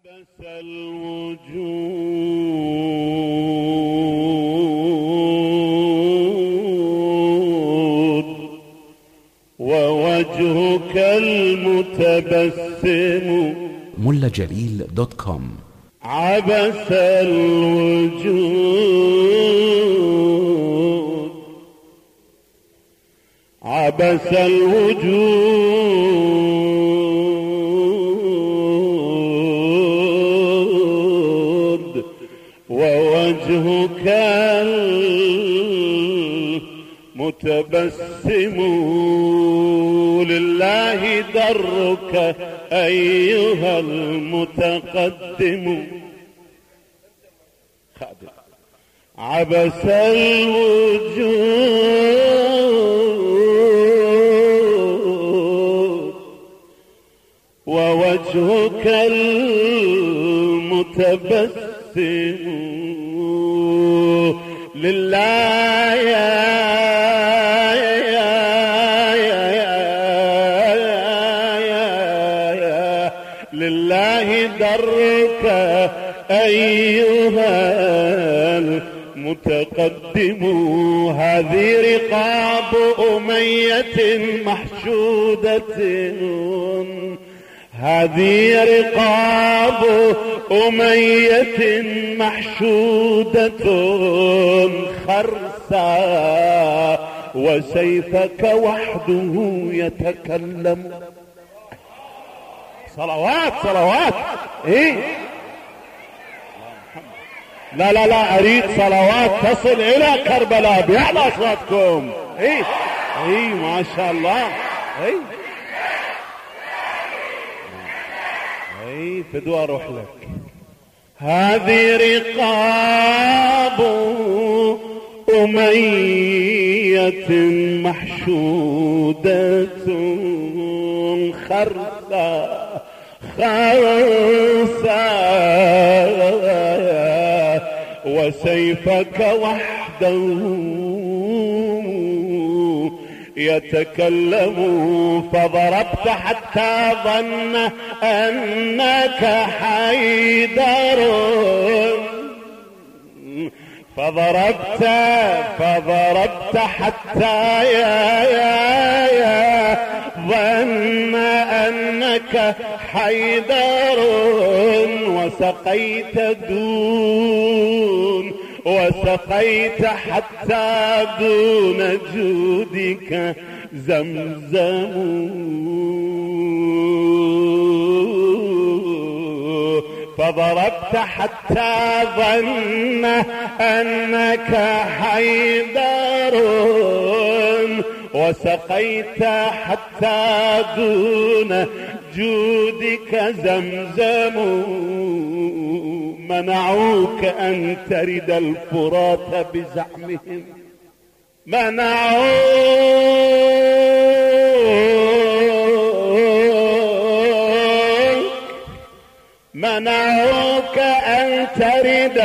عبس الوجود ووجهك المتبسم. mullajaleil.com. عبس الوجود عبس الوجود ووجهك المتبسم. لله درك أيها المتقدم. عبس الوجود ووجهك المتبسم. لله لله درك أيها المتقدم. هذه رقاب أمية محشودة، هذه رقاب أمية محشودة خرسا وسيفك وحده يتكلم. صلوات صلوات. ايه لا لا لا، اريد صلوات تصل الى كربلاء بيعلى اصواتكم. ايه ايه ما شاء الله. ايه ايه فدوى اروح لك. هذه رقاب أمية محشودة خرسا وسيفك وحده يتكلم. فضربت حتى ظن أنك حيدر، فضربت حتى يا ظن أنك حيدر. وسقيت حتى دون جودك زمزم. فضربت حتى ظن أنك حيدر. وسقيت حتى دون جودك زمزم. منعوك أن ترد الفرات بزعمهم، منعوك أن ترد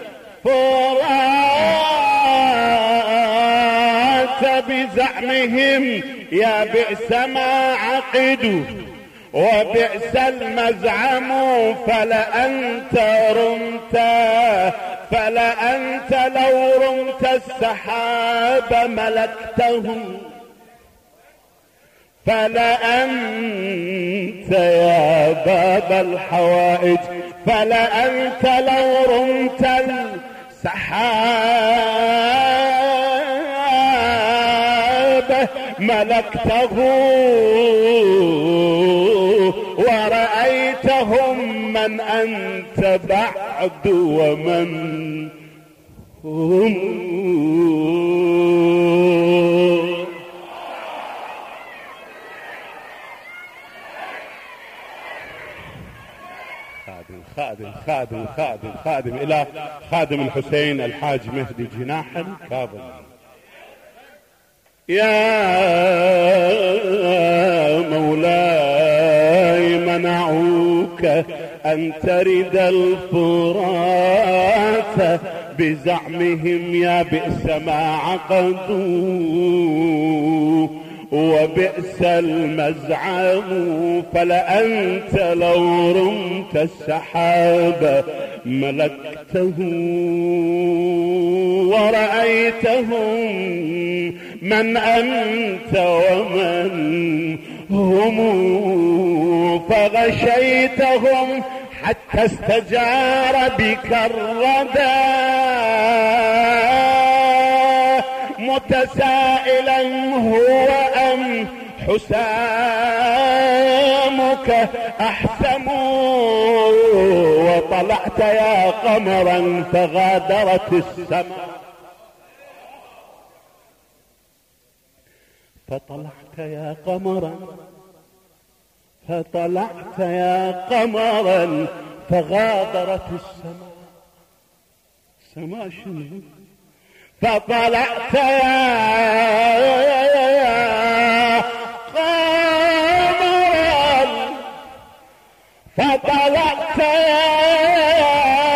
الفرات بزعمهم. يا بئس ما عقدوا وبئس المزعم. فلأنت لو رمت السحاب ملكته. فلأنت يا باب الحوائج، فلأنت لو رمت السحاب ملكته. ورأيتهم من أنت بعد ومن هم. خادم إلى خادم الحسين الحاج مهدي جناح الكاظم. يا مولاي منعوك أن ترد الفرات بزعمهم. يا بئس ما عقدوا وبئس المزعم، فلأنت لو رمت السحاب ملكته ورأيتهم من أنت ومن هم، فغشيتهم حتى استجار بك الردى، متسائلا هو أم حسامك أحسم. وطلعت يا قمرا فغادرت السماء، فطلعت يا قمرا، فطلعت يا قمرا فغادرت السماء. السماء شنو؟ فطلعت يا قمرا، فطلعت يا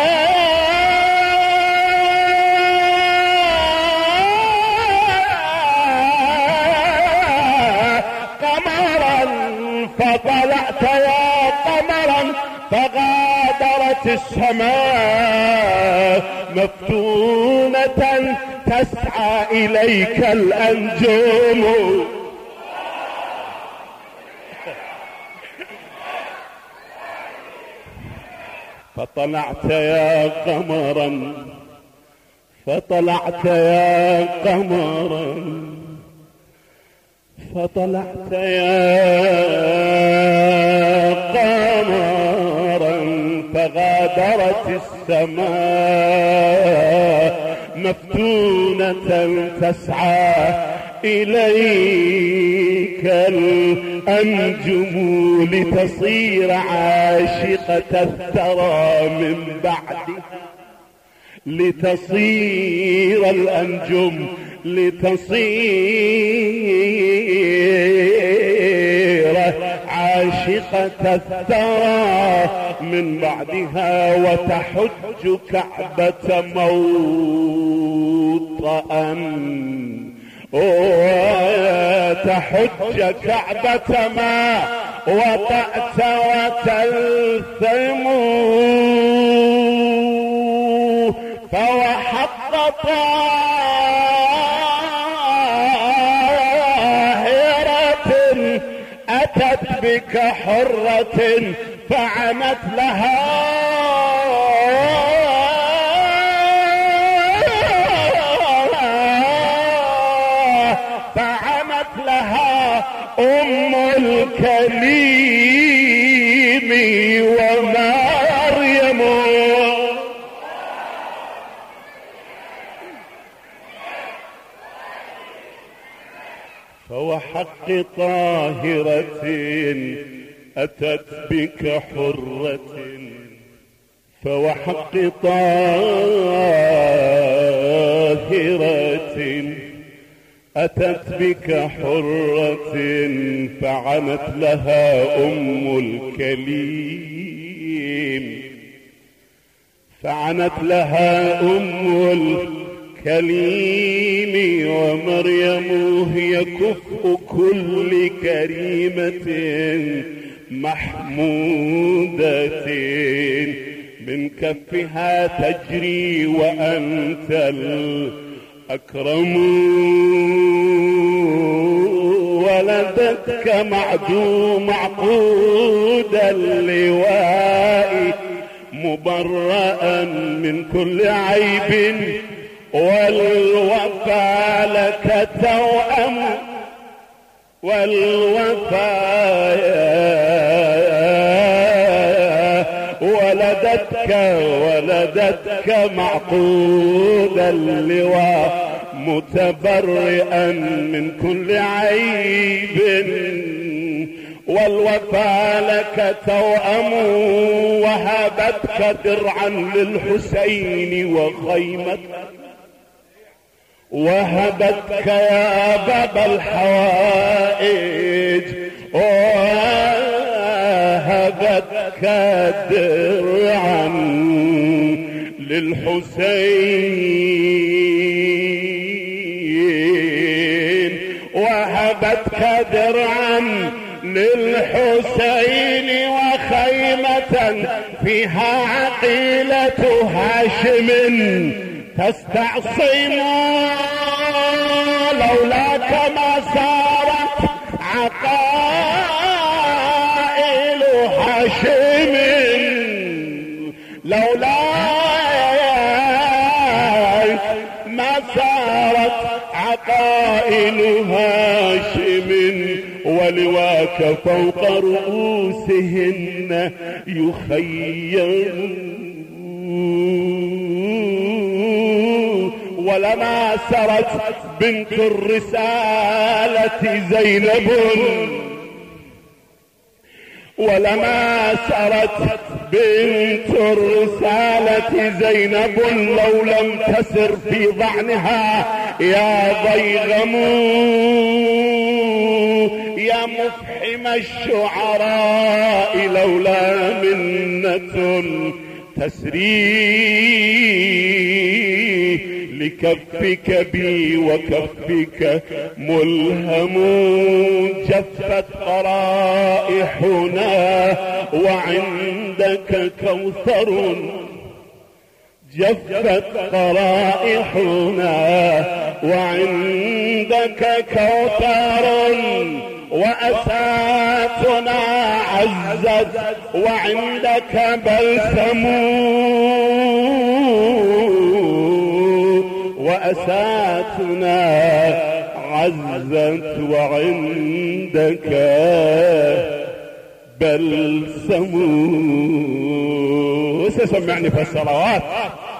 قمرا، فطلعت يا قمرا فغادرت السماء مفتونة تسعى إليك الأنجم. فطلعت يا قمرا، فطلعت يا قمرا، فطلعت يا قمرا فغادرت السماء مفتونة تسعى إليك الأنجم، لتصير عاشقة الثرى من بعدها، لتصير الأنجم، لتصير عاشقة الثرى من بعدها، وتحج كعبة موطئا، وتحج كعبة ما وطأت وتلثم، فوحق طاهرة أتت بك حرة فعنت لها أم الكليم ومريم. فوحق طاهرة أتت بك حرة، فوحق طاهرة أتت بك حرة فعنت لها أم الكليم، فعنت لها أم الكليم ومريم هي كفء كل كريمة محمودة، من كفها تجري وأنت الأكرم، ولدتك معقود اللواء مبرأ من كل عيب، والوفا لك توأم، والوفا ولدتك معقود اللواء متبرئا من كل عيب، والوفا لك توأم، وهبتك درعا للحسين وخيمة، وهبتك يا باب الحوائج، وهبتك درعا للحسين، وهبتك فيها عقيلة هاشم تستعصم، لولاك ما سارت عقائل هاشم، لولاك ما سارت عقائل هاشم، ولواك فوق رؤوسهن يخيم. ولما سرت بنت الرسالة زينب، ولما سرت بنت الرسالة زينب، لو لم تسر في ظعنها يا ضيغم، يا مفحم الشعراء لولا منة تسري لكفك بي وكفك ملهم. جفت قرائحنا وعندك كوثر، جفت قرائحنا وعندك كوثر، وأساتنا عزت وعندك بلسم، وأساتنا عزت وعندك بلسم. سمعني في الصلوات.